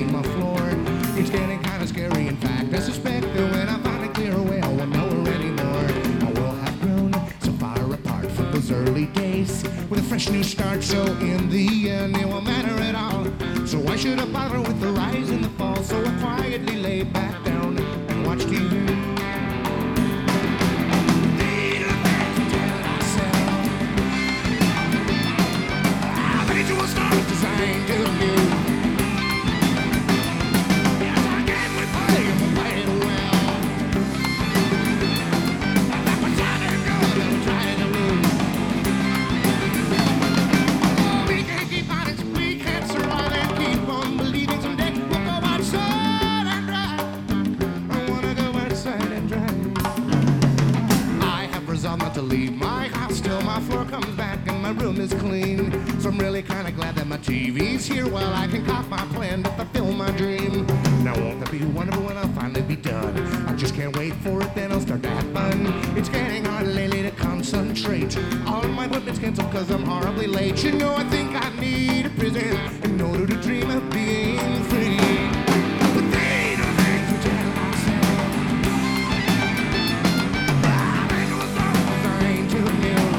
clean my floor. It's getting kind of scary, in fact. I suspect that when I finally clear away, I won't know her anymore. I will have grown so far apart from those early days with a fresh new start, so in the end it won't matter at all. So why should I bother with the rise and the fall? So I quietly lay back down and watch TV. Designed to do. Yes, I can replay and we'll play it well. That was trying to go, that was trying to lose. Oh, we can't keep on it, we can't survive and keep on believing someday we'll go outside and drive. I wanna go outside and drive. I have resolved not to leave my house till my floor comes back and my room is clean. So I'm really kinda glad that my TV's here while I can cock my plan to fulfill my dream. Now won't that be wonderful when I'll finally be done? I just can't wait for it, then I'll start to have fun. It's getting hard lately to concentrate. All my equipment's canceled cause I'm horribly late. You know I think I need a prison in order to dream of being free. But they don't think to tell myself I was designed to live.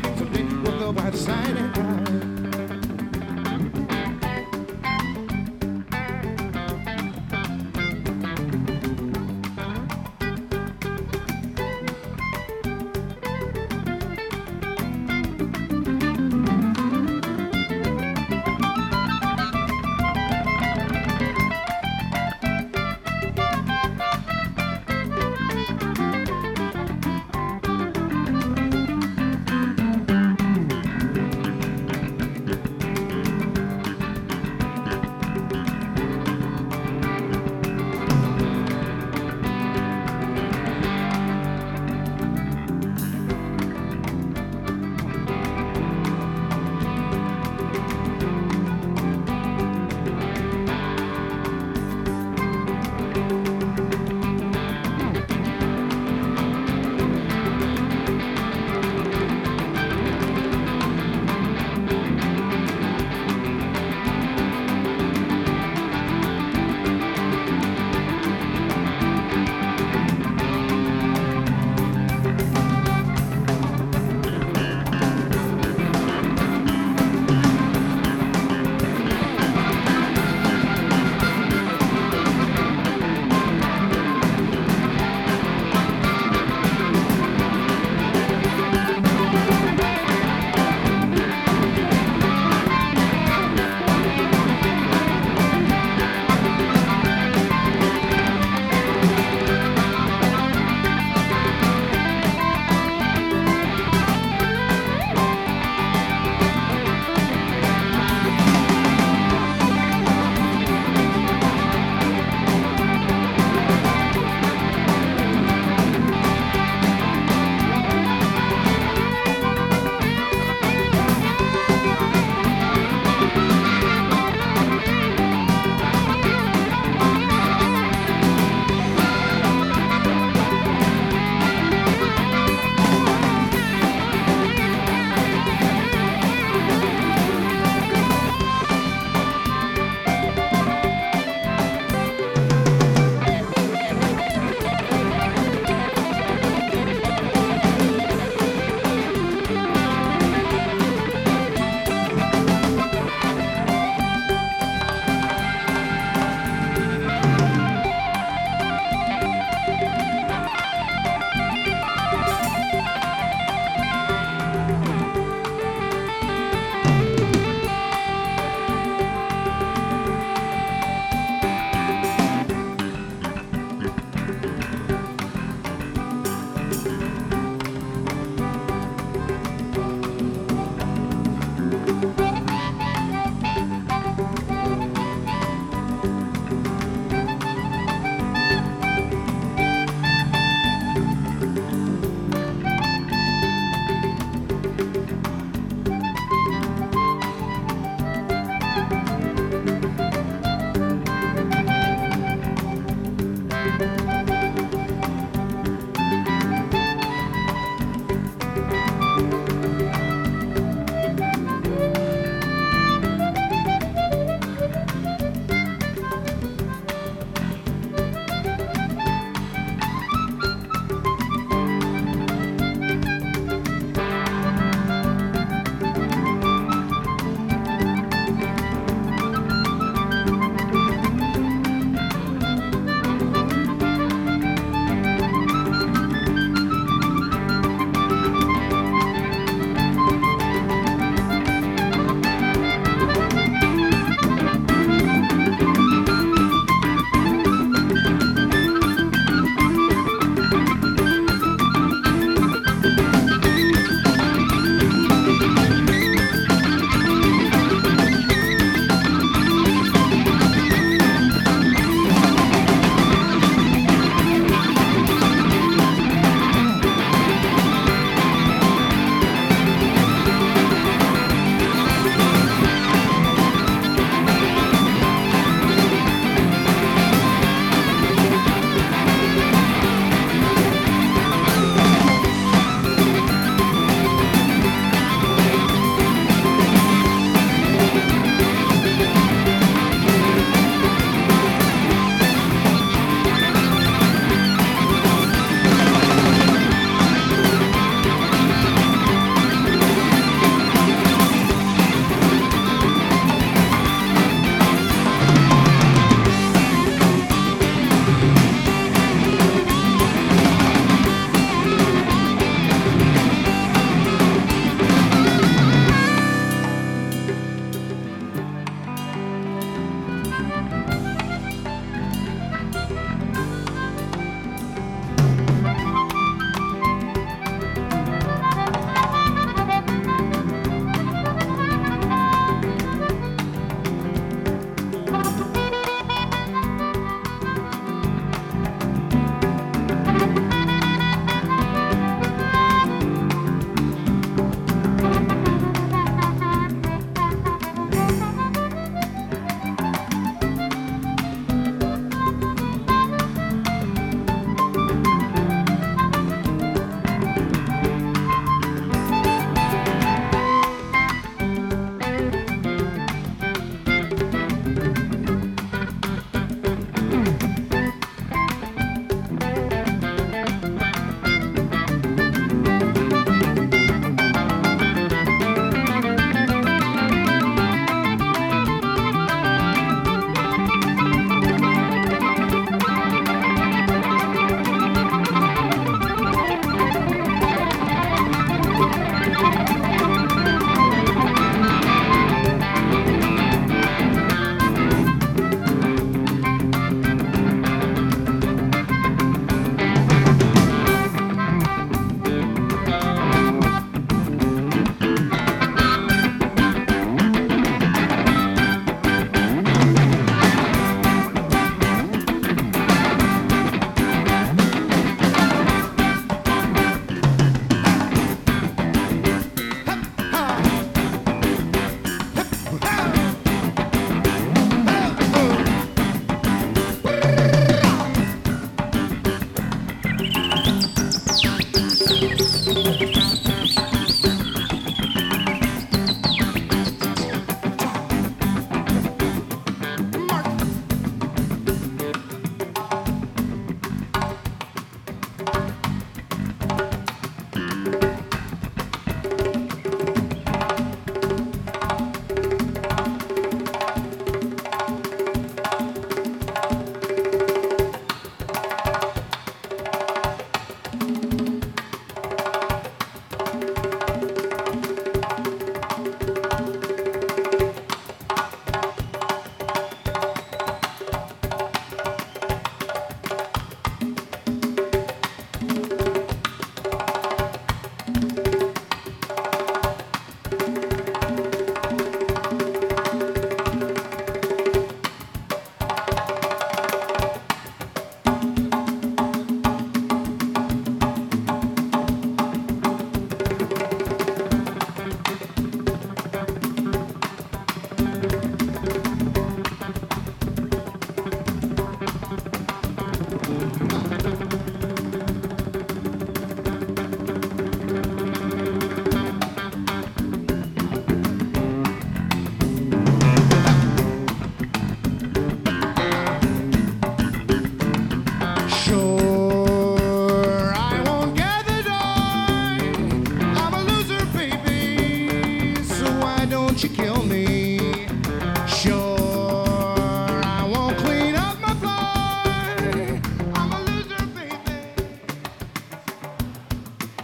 Outside and drive.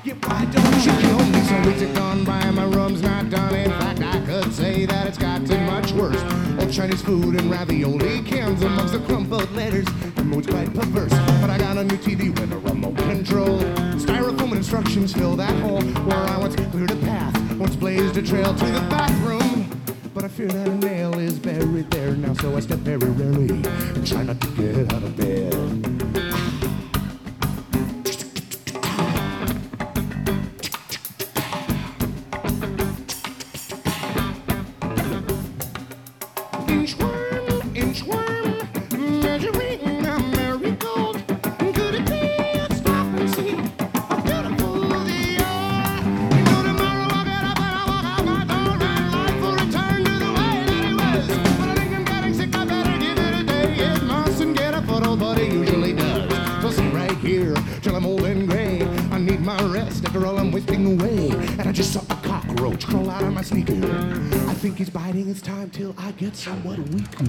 Yeah, why don't you kill me? Some weeks have gone by, my room's not done. In fact, I could say that it's gotten much worse. Old Chinese food and ravioli cans amongst the crumpled letters. The mood's quite perverse, but I got a new TV with a remote control. Styrofoam and instructions fill that hole where I once cleared a path, once blazed a trail to the bathroom. But I fear that a nail is buried there now, so I step very rarely and try not to get out of bed. Inchworm, measuring a marigold. Could it be a stop and see how beautiful they are? You know, tomorrow I'll get up and I'll walk out my door and life will return to the way that it was. But I think I'm getting sick, I better give it a day. It mustn't get a foothold, but it usually does. So sit right here till I'm old and gray. I need my rest after all I'm wasting away. And I just saw a cockroach crawl out of my sneaker. I think he's biding his time till I get somewhat weaker.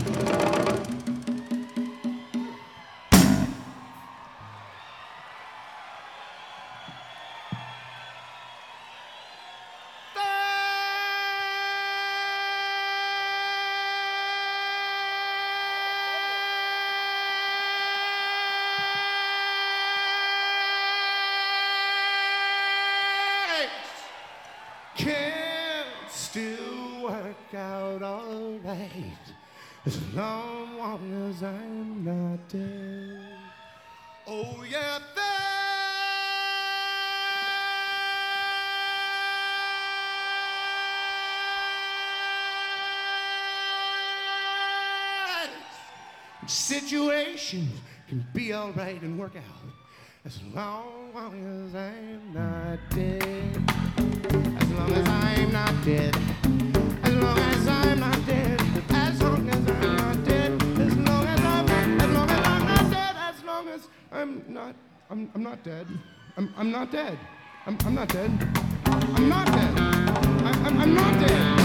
Can still work out all right as long as I'm not dead. Oh yeah, situations can be all right and work out as long as I'm not dead. As long as I'm not dead. As long as I'm not dead. As long as I'm not dead. As long as I'm not dead. As long as I'm not dead. I'm not dead. I'm not dead. I'm not dead. I'm not dead.